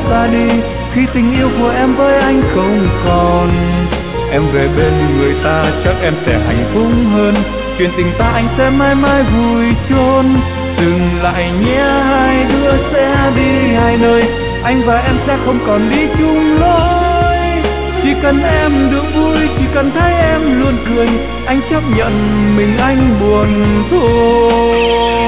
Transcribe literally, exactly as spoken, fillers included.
ra đi, khi tình yêu của em với anh không còn. Em về bên người ta chắc em sẽ hạnh phúc hơn, chuyện tình ta anh sẽ mãi mãi vùi chôn. Dừng lại nhé, hai đứa sẽ đi hai nơi, anh và em sẽ không còn đi chung lối. Chỉ cần em được vui, chỉ cần thấy em luôn cười, anh chấp nhận mình anh buồn thôi.